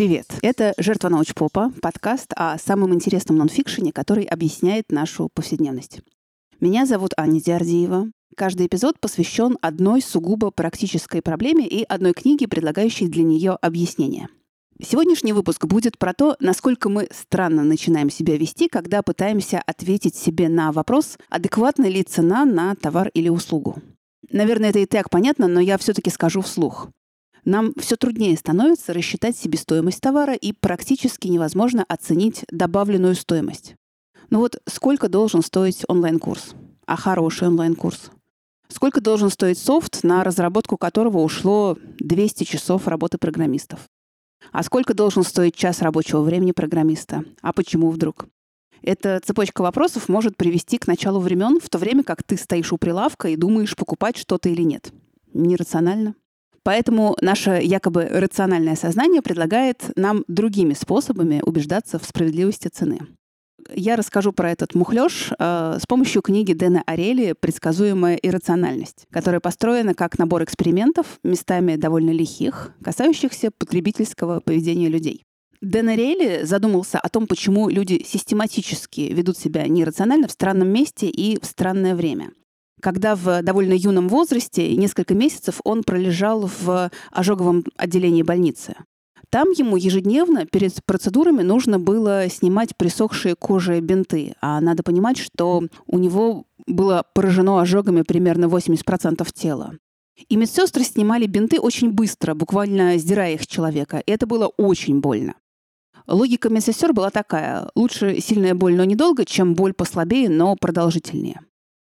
Привет! Это «Жертва научпопа», подкаст о самом интересном нонфикшене, который объясняет нашу повседневность. Меня зовут Аня Диардиева. Каждый эпизод посвящен одной сугубо практической проблеме и одной книге, предлагающей для нее объяснение. Сегодняшний выпуск будет про то, насколько мы странно начинаем себя вести, когда пытаемся ответить себе на вопрос, адекватна ли цена на товар или услугу. Наверное, это и так понятно, но я все-таки скажу вслух. Нам все труднее становится рассчитать себестоимость товара и практически невозможно оценить добавленную стоимость. Ну вот сколько должен стоить онлайн-курс? А хороший онлайн-курс? Сколько должен стоить софт, на разработку которого ушло 200 часов работы программистов? А сколько должен стоить час рабочего времени программиста? А почему вдруг? Эта цепочка вопросов может привести к началу времен, в то время как ты стоишь у прилавка и думаешь, покупать что-то или нет. Нерационально. Поэтому наше якобы рациональное сознание предлагает нам другими способами убеждаться в справедливости цены. Я расскажу про этот мухлёж с помощью книги Дэна Ариэли «Предсказуемая иррациональность», которая построена как набор экспериментов, местами довольно лихих, касающихся потребительского поведения людей. Дэн Ариэли задумался о том, почему люди систематически ведут себя нерационально в странном месте и в странное время. Когда в довольно юном возрасте, несколько месяцев, он пролежал в ожоговом отделении больницы. Там ему ежедневно перед процедурами нужно было снимать присохшие кожей бинты. А надо понимать, что у него было поражено ожогами примерно 80% тела. И медсестры снимали бинты очень быстро, буквально сдирая их с человека. И это было очень больно. Логика медсестер была такая: лучше сильная боль, но недолго, чем боль послабее, но продолжительнее.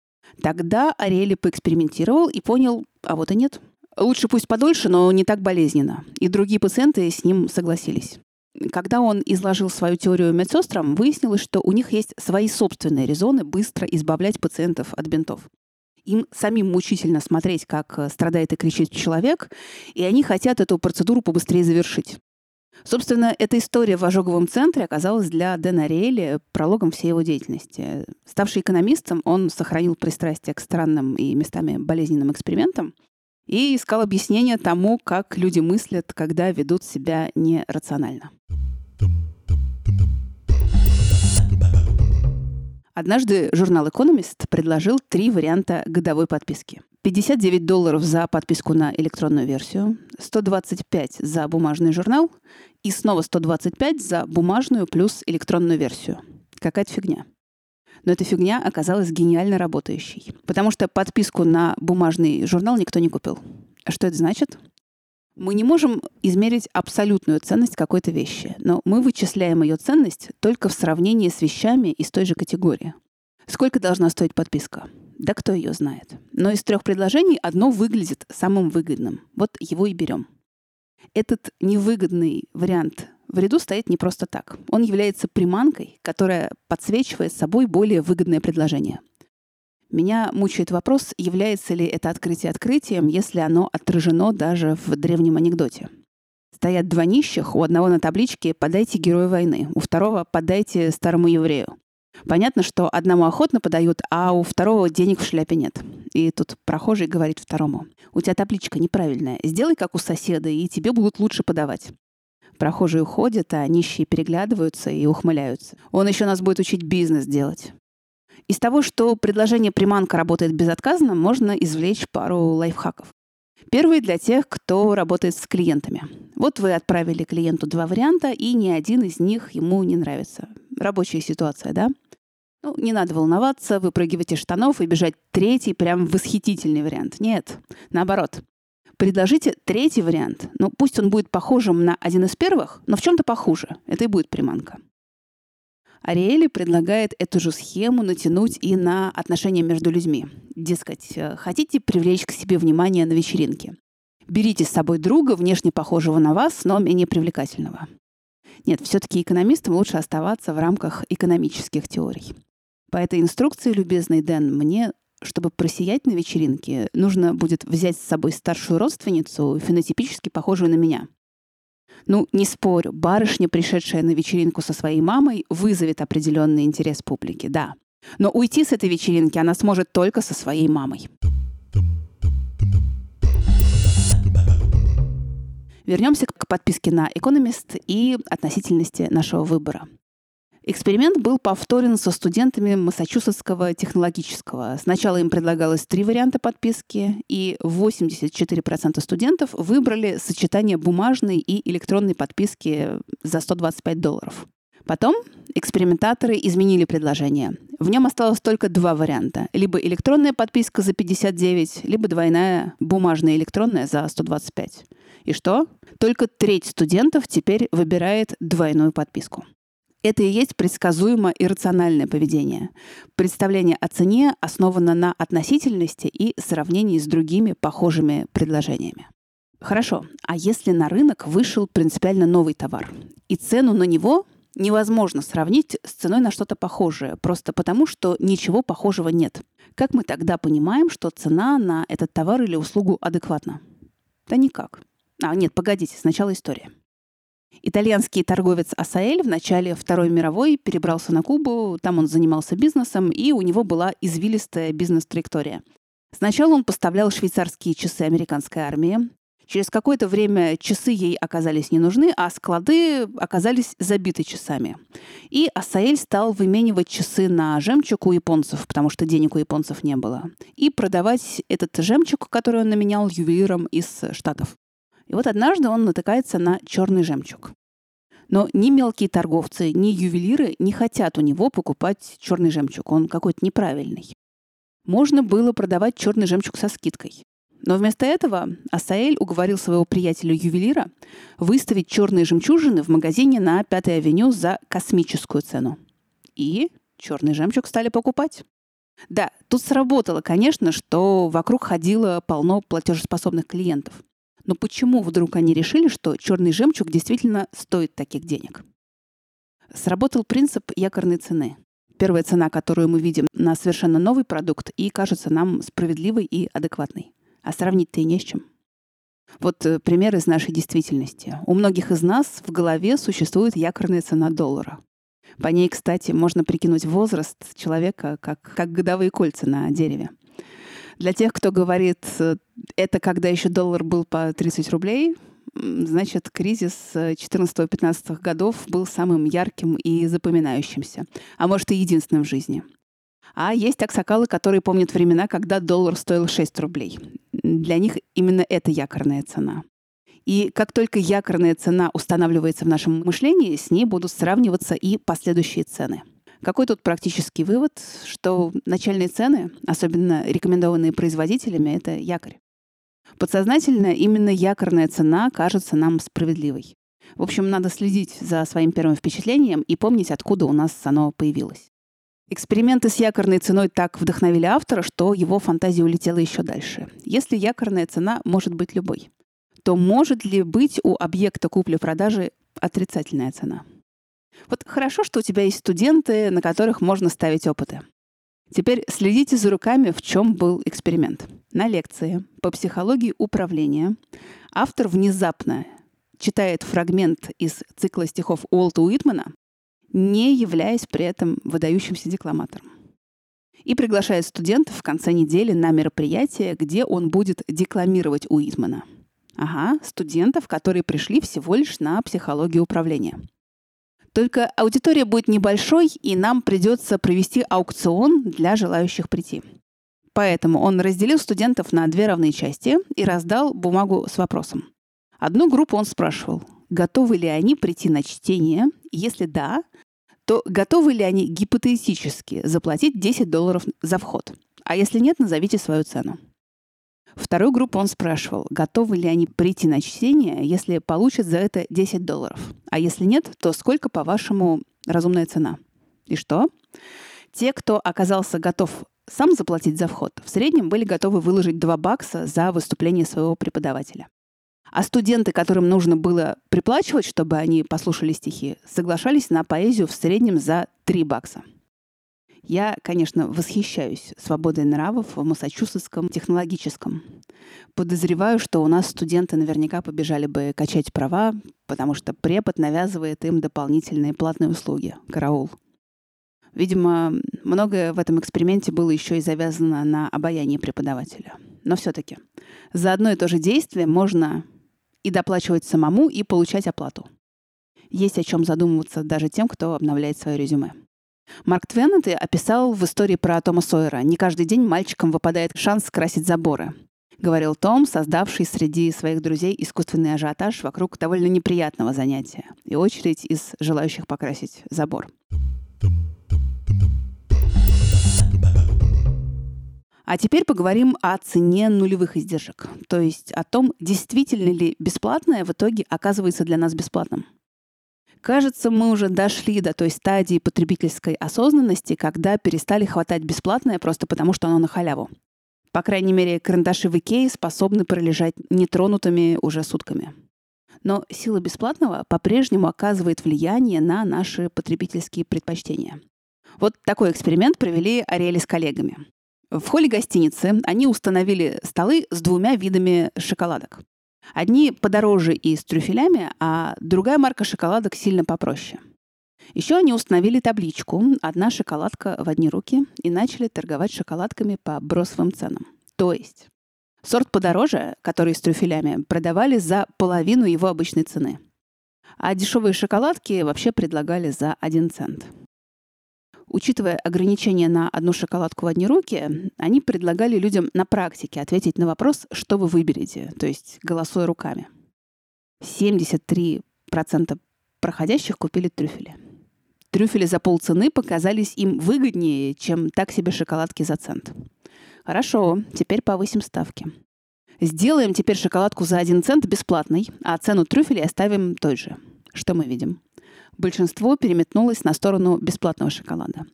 Тогда Ариэли поэкспериментировал и понял, а вот и нет. Лучше пусть подольше, но не так болезненно. И другие пациенты с ним согласились. Когда он изложил свою теорию медсестрам, выяснилось, что у них есть свои собственные резоны быстро избавлять пациентов от бинтов. Им самим мучительно смотреть, как страдает и кричит человек, и они хотят эту процедуру побыстрее завершить. Собственно, эта история в ожоговом центре оказалась для Дэна Ариэли прологом всей его деятельности. Ставший экономистом, он сохранил пристрастие к странным и местами болезненным экспериментам и искал объяснение тому, как люди мыслят, когда ведут себя нерационально. Однажды журнал «Экономист» предложил 3 варианта годовой подписки. $59 за подписку на электронную версию, $125 за бумажный журнал и снова $125 за бумажную плюс электронную версию. Какая-то фигня. Но эта фигня оказалась гениально работающей, потому что подписку на бумажный журнал никто не купил. А что это значит? Мы не можем измерить абсолютную ценность какой-то вещи, но мы вычисляем ее ценность только в сравнении с вещами из той же категории. Сколько должна стоить подписка? Да кто ее знает. Но из 3 предложений одно выглядит самым выгодным. Вот его и берем. Этот невыгодный вариант в ряду стоит не просто так. Он является приманкой, которая подсвечивает собой более выгодное предложение. Меня мучает вопрос, является ли это открытие открытием, если оно отражено даже в древнем анекдоте. Стоят 2 нищих, у одного на табличке «Подайте герою войны», у второго «Подайте старому еврею». Понятно, что одному охотно подают, а у второго денег в шляпе нет. И тут прохожий говорит второму: «У тебя табличка неправильная, сделай как у соседа, и тебе будут лучше подавать». Прохожие уходят, а нищие переглядываются и ухмыляются. Он еще нас будет учить бизнес делать. Из того, что предложение приманка работает безотказно, можно извлечь пару лайфхаков. Первый для тех, кто работает с клиентами. Вот вы отправили клиенту 2 варианта, и ни один из них ему не нравится. Рабочая ситуация, да? Не надо волноваться, выпрыгивать из штанов и бежать 3-й, прям восхитительный вариант. Нет, наоборот. Предложите 3-й вариант. Пусть он будет похожим на один из первых, но в чем-то похуже. Это и будет приманка. Ариэли предлагает эту же схему натянуть и на отношения между людьми. Дескать, хотите привлечь к себе внимание на вечеринке? Берите с собой друга, внешне похожего на вас, но менее привлекательного. Нет, все-таки экономистам лучше оставаться в рамках экономических теорий. По этой инструкции, любезный Дэн, мне, чтобы просиять на вечеринке, нужно будет взять с собой старшую родственницу, фенотипически похожую на меня. Не спорю, барышня, пришедшая на вечеринку со своей мамой, вызовет определенный интерес публики, да. Но уйти с этой вечеринки она сможет только со своей мамой. Вернемся к подписке на Economist и относительности нашего выбора. Эксперимент был повторен со студентами Массачусетского технологического. Сначала им предлагалось 3 варианта подписки, и 84% студентов выбрали сочетание бумажной и электронной подписки за $125. Потом экспериментаторы изменили предложение. В нем осталось только 2 варианта. Либо электронная подписка за $59, либо двойная бумажная электронная за $125. И что? Только треть студентов теперь выбирает двойную подписку. Это и есть предсказуемо иррациональное поведение. Представление о цене основано на относительности и сравнении с другими похожими предложениями. Хорошо, а если на рынок вышел принципиально новый товар, и цену на него невозможно сравнить с ценой на что-то похожее, просто потому, что ничего похожего нет. Как мы тогда понимаем, что цена на этот товар или услугу адекватна? Да никак. Нет, погодите, сначала история. Итальянский торговец Асаэль в начале Второй мировой перебрался на Кубу, там он занимался бизнесом, и у него была извилистая бизнес-траектория. Сначала он поставлял швейцарские часы американской армии. Через какое-то время часы ей оказались не нужны, а склады оказались забиты часами. И Асаэль стал выменивать часы на жемчуг у японцев, потому что денег у японцев не было, и продавать этот жемчуг, который он наменял, ювелирам из Штатов. И вот однажды он натыкается на черный жемчуг. Но ни мелкие торговцы, ни ювелиры не хотят у него покупать черный жемчуг. Он какой-то неправильный. Можно было продавать черный жемчуг со скидкой. Но вместо этого Асаэль уговорил своего приятеля-ювелира выставить черные жемчужины в магазине на 5-й авеню за космическую цену. И черный жемчуг стали покупать. Да, тут сработало, конечно, что вокруг ходило полно платежеспособных клиентов. Но почему вдруг они решили, что черный жемчуг действительно стоит таких денег? Сработал принцип якорной цены. Первая цена, которую мы видим на совершенно новый продукт и кажется нам справедливой и адекватной. А сравнить-то и не с чем. Вот пример из нашей действительности. У многих из нас в голове существует якорная цена доллара. По ней, кстати, можно прикинуть возраст человека, как годовые кольца на дереве. Для тех, кто говорит, это когда еще доллар был по 30 рублей, значит, кризис 14-15 годов был самым ярким и запоминающимся, а может и единственным в жизни. А есть аксакалы, которые помнят времена, когда доллар стоил 6 рублей. Для них именно это якорная цена. И как только якорная цена устанавливается в нашем мышлении, с ней будут сравниваться и последующие цены. Какой тут практический вывод, что начальные цены, особенно рекомендованные производителями, это якорь. Подсознательно именно якорная цена кажется нам справедливой. В общем, надо следить за своим первым впечатлением и помнить, откуда у нас оно появилось. Эксперименты с якорной ценой так вдохновили автора, что его фантазия улетела еще дальше. Если якорная цена может быть любой, то может ли быть у объекта купли-продажи отрицательная цена? Вот хорошо, что у тебя есть студенты, на которых можно ставить опыты. Теперь следите за руками, в чем был эксперимент. На лекции по психологии управления автор внезапно читает фрагмент из цикла стихов Уолта Уитмана, не являясь при этом выдающимся декламатором. И приглашает студентов в конце недели на мероприятие, где он будет декламировать Уитмана. Студентов, которые пришли всего лишь на психологию управления. Только аудитория будет небольшой, и нам придется провести аукцион для желающих прийти. Поэтому он разделил студентов на 2 равные части и раздал бумагу с вопросом. Одну группу он спрашивал, готовы ли они прийти на чтение, и если да, то готовы ли они гипотетически заплатить $10 за вход, а если нет, назовите свою цену. Вторую группу он спрашивал, готовы ли они прийти на чтение, если получат за это $10. А если нет, то сколько, по-вашему, разумная цена? И что? Те, кто оказался готов сам заплатить за вход, в среднем были готовы выложить $2 за выступление своего преподавателя. А студенты, которым нужно было приплачивать, чтобы они послушали стихи, соглашались на поэзию в среднем за $3. Я, конечно, восхищаюсь свободой нравов в Массачусетском технологическом. Подозреваю, что у нас студенты наверняка побежали бы качать права, потому что препод навязывает им дополнительные платные услуги. Караул. Видимо, многое в этом эксперименте было еще и завязано на обаянии преподавателя. Но все-таки за одно и то же действие можно и доплачивать самому, и получать оплату. Есть о чем задумываться даже тем, кто обновляет свое резюме. Марк Твен это описал в истории про Тома Сойера. «Не каждый день мальчикам выпадает шанс красить заборы», — говорил Том, создавший среди своих друзей искусственный ажиотаж вокруг довольно неприятного занятия и очередь из желающих покрасить забор. А теперь поговорим о цене нулевых издержек, то есть о том, действительно ли бесплатное в итоге оказывается для нас бесплатным. Кажется, мы уже дошли до той стадии потребительской осознанности, когда перестали хватать бесплатное просто потому, что оно на халяву. По крайней мере, карандаши в Икее способны пролежать нетронутыми уже сутками. Но сила бесплатного по-прежнему оказывает влияние на наши потребительские предпочтения. Вот такой эксперимент провели Ариэль с коллегами. В холле гостиницы они установили столы с 2 видами шоколадок. Одни подороже и с трюфелями, а другая марка шоколадок сильно попроще. Еще они установили табличку «Одна шоколадка в одни руки» и начали торговать шоколадками по бросовым ценам. То есть сорт подороже, который с трюфелями, продавали за половину его обычной цены. А дешевые шоколадки вообще предлагали за 1 цент. Учитывая ограничения на одну шоколадку в одни руки, они предлагали людям на практике ответить на вопрос, что вы выберете, то есть голосуя руками. 73% проходящих купили трюфели. Трюфели за полцены показались им выгоднее, чем так себе шоколадки за цент. Хорошо, теперь повысим ставки. Сделаем теперь шоколадку за 1 цент бесплатной, а цену трюфелей оставим той же. Что мы видим? Большинство переметнулось на сторону бесплатного шоколада.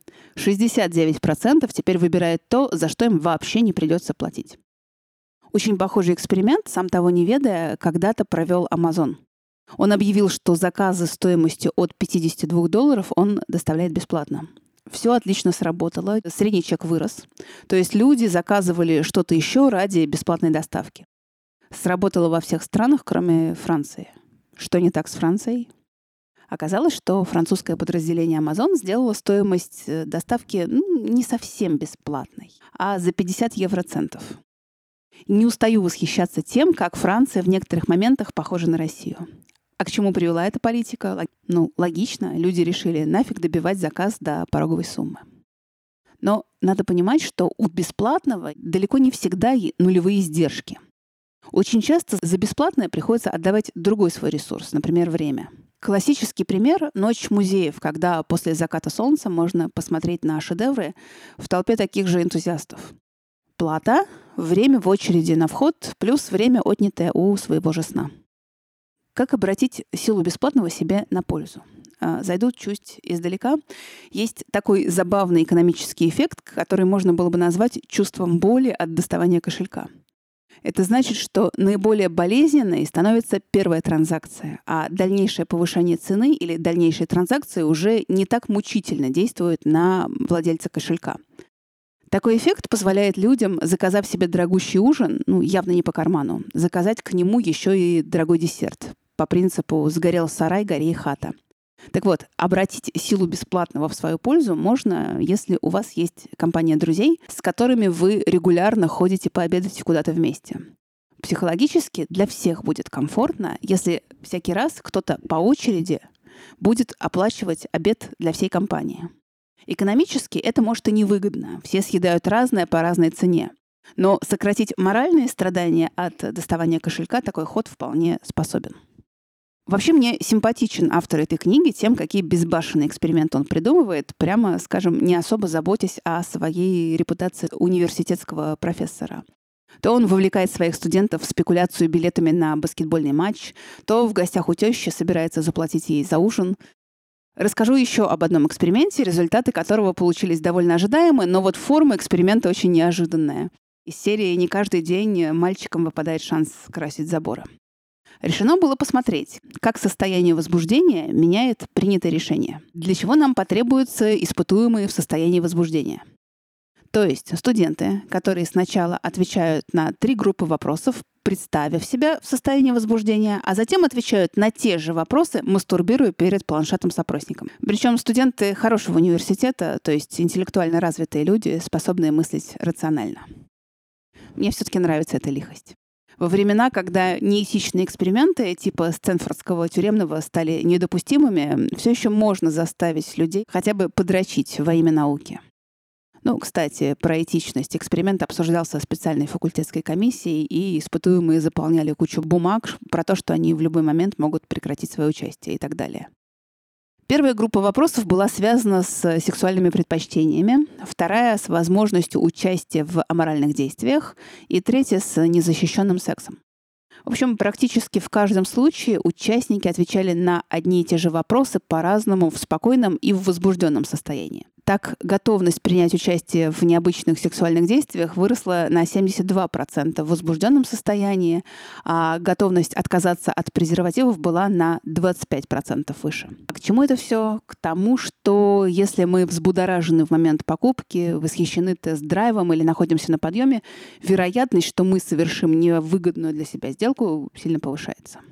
69% теперь выбирает то, за что им вообще не придется платить. Очень похожий эксперимент, сам того не ведая, когда-то провел Amazon. Он объявил, что заказы стоимостью от $52 он доставляет бесплатно. Все отлично сработало, средний чек вырос. То есть люди заказывали что-то еще ради бесплатной доставки. Сработало во всех странах, кроме Франции. Что не так с Францией? Оказалось, что французское подразделение Amazon сделало стоимость доставки не совсем бесплатной, а за 50 евроцентов. Не устаю восхищаться тем, как Франция в некоторых моментах похожа на Россию. А к чему привела эта политика? Логично, люди решили нафиг добивать заказ до пороговой суммы. Но надо понимать, что у бесплатного далеко не всегда нулевые издержки. Очень часто за бесплатное приходится отдавать другой свой ресурс, например, время. Классический пример — ночь музеев, когда после заката солнца можно посмотреть на шедевры в толпе таких же энтузиастов. Плата — время в очереди на вход плюс время, отнятое у своего же сна. Как обратить силу бесплатного себе на пользу? Зайду чуть издалека. Есть такой забавный экономический эффект, который можно было бы назвать чувством боли от доставания кошелька. Это значит, что наиболее болезненной становится первая транзакция, а дальнейшее повышение цены или дальнейшие транзакции уже не так мучительно действуют на владельца кошелька. Такой эффект позволяет людям, заказав себе дорогущий ужин, явно не по карману, заказать к нему еще и дорогой десерт. По принципу «сгорел сарай, гори и хата». Так вот, обратить силу бесплатного в свою пользу можно, если у вас есть компания друзей, с которыми вы регулярно ходите пообедать куда-то вместе. Психологически для всех будет комфортно, если всякий раз кто-то по очереди будет оплачивать обед для всей компании. Экономически это может и невыгодно. Все съедают разное по разной цене. Но сократить моральные страдания от доставания кошелька такой ход вполне способен. Вообще мне симпатичен автор этой книги тем, какие безбашенные эксперименты он придумывает, прямо, скажем, не особо заботясь о своей репутации университетского профессора. То он вовлекает своих студентов в спекуляцию билетами на баскетбольный матч, то в гостях у тещи собирается заплатить ей за ужин. Расскажу еще об одном эксперименте, результаты которого получились довольно ожидаемы, но вот форма эксперимента очень неожиданная. Из серии «Не каждый день мальчикам выпадает шанс красить заборы». Решено было посмотреть, как состояние возбуждения меняет принятое решение. Для чего нам потребуются испытуемые в состоянии возбуждения. То есть студенты, которые сначала отвечают на 3 группы вопросов, представив себя в состоянии возбуждения, а затем отвечают на те же вопросы, мастурбируя перед планшетом с опросником. Причем студенты хорошего университета, то есть интеллектуально развитые люди, способные мыслить рационально. Мне все-таки нравится эта лихость. Во времена, когда неэтичные эксперименты типа Стэнфордского тюремного стали недопустимыми, все еще можно заставить людей хотя бы подрочить во имя науки. Кстати, про этичность. Эксперимент обсуждался специальной факультетской комиссией, и испытуемые заполняли кучу бумаг про то, что они в любой момент могут прекратить свое участие и так далее. Первая группа вопросов была связана с сексуальными предпочтениями, вторая — с возможностью участия в аморальных действиях, и третья — с незащищенным сексом. В общем, практически в каждом случае участники отвечали на одни и те же вопросы по-разному в спокойном и в возбужденном состоянии. Так, готовность принять участие в необычных сексуальных действиях выросла на 72% в возбужденном состоянии, а готовность отказаться от презервативов была на 25% выше. А к чему это все? К тому, что если мы взбудоражены в момент покупки, восхищены тест-драйвом или находимся на подъеме, вероятность, что мы совершим невыгодную для себя сделку, сильно повышается.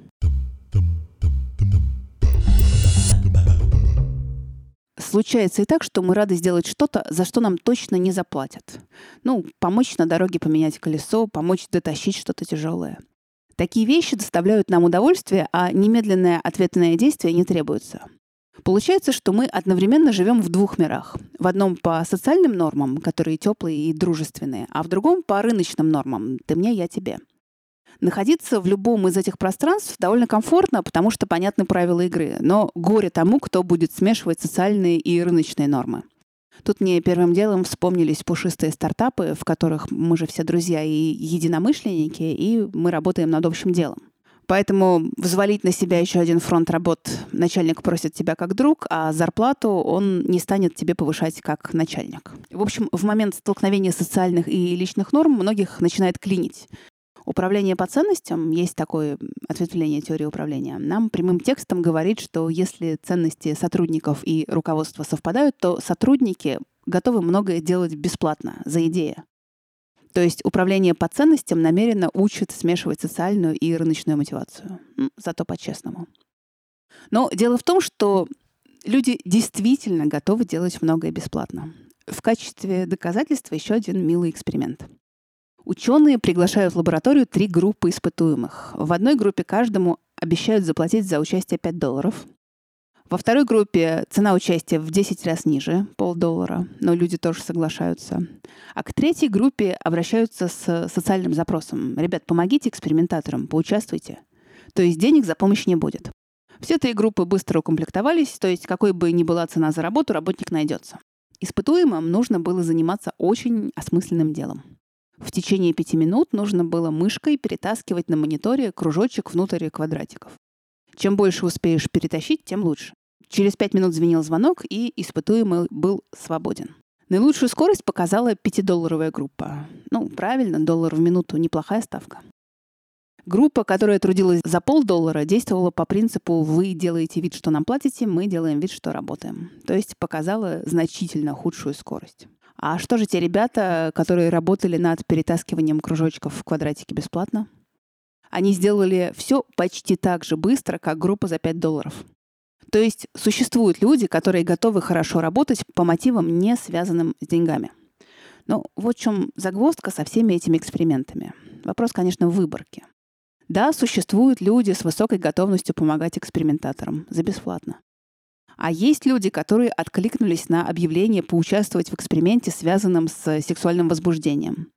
Случается и так, что мы рады сделать что-то, за что нам точно не заплатят. Помочь на дороге поменять колесо, помочь дотащить что-то тяжелое. Такие вещи доставляют нам удовольствие, а немедленное ответное действие не требуется. Получается, что мы одновременно живем в двух мирах. В одном по социальным нормам, которые теплые и дружественные, а в другом по рыночным нормам «ты мне, я тебе». Находиться в любом из этих пространств довольно комфортно, потому что понятны правила игры. Но горе тому, кто будет смешивать социальные и рыночные нормы. Тут мне первым делом вспомнились пушистые стартапы, в которых мы же все друзья и единомышленники, и мы работаем над общим делом. Поэтому взвалить на себя еще один фронт работ начальник просит тебя как друг, а зарплату он не станет тебе повышать как начальник. В общем, в момент столкновения социальных и личных норм многих начинает клинить. Управление по ценностям, есть такое ответвление теории управления, нам прямым текстом говорит, что если ценности сотрудников и руководства совпадают, то сотрудники готовы многое делать бесплатно, за идею. То есть управление по ценностям намеренно учит смешивать социальную и рыночную мотивацию. Зато по-честному. Но дело в том, что люди действительно готовы делать многое бесплатно. В качестве доказательства еще один милый эксперимент. Ученые приглашают в лабораторию 3 группы испытуемых. В одной группе каждому обещают заплатить за участие $5. Во второй группе цена участия в 10 раз ниже, $0.50, но люди тоже соглашаются. А к третьей группе обращаются с социальным запросом. Ребят, помогите экспериментаторам, поучаствуйте. То есть денег за помощь не будет. Все 3 группы быстро укомплектовались, то есть какой бы ни была цена за работу, работник найдется. Испытуемым нужно было заниматься очень осмысленным делом. В течение 5 минут нужно было мышкой перетаскивать на мониторе кружочек внутрь квадратиков. Чем больше успеешь перетащить, тем лучше. Через 5 минут звенел звонок, и испытуемый был свободен. Наилучшую скорость показала $5 группа. Правильно, $1 в минуту — неплохая ставка. Группа, которая трудилась за $0.50, действовала по принципу «вы делаете вид, что нам платите, мы делаем вид, что работаем». То есть показала значительно худшую скорость. А что же те ребята, которые работали над перетаскиванием кружочков в квадратике бесплатно? Они сделали все почти так же быстро, как группа за $5. То есть существуют люди, которые готовы хорошо работать по мотивам, не связанным с деньгами. Вот в чем загвоздка со всеми этими экспериментами. Вопрос, конечно, в выборке. Да, существуют люди с высокой готовностью помогать экспериментаторам за бесплатно. А есть люди, которые откликнулись на объявление поучаствовать в эксперименте, связанном с сексуальным возбуждением.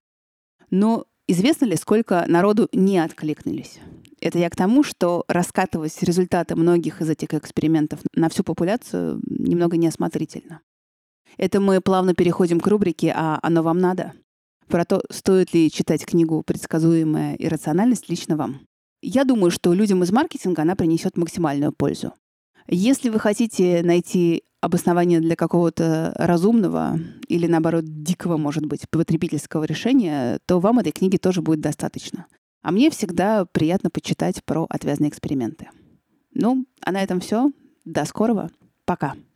Но известно ли, сколько народу не откликнулись? Это я к тому, что раскатывать результаты многих из этих экспериментов на всю популяцию немного неосмотрительно. Это мы плавно переходим к рубрике «А оно вам надо?» Про то, стоит ли читать книгу «Предсказуемая иррациональность» лично вам. Я думаю, что людям из маркетинга она принесет максимальную пользу. Если вы хотите найти обоснование для какого-то разумного или, наоборот, дикого, может быть, потребительского решения, то вам этой книги тоже будет достаточно. А мне всегда приятно почитать про отвязные эксперименты. А на этом все. До скорого. Пока.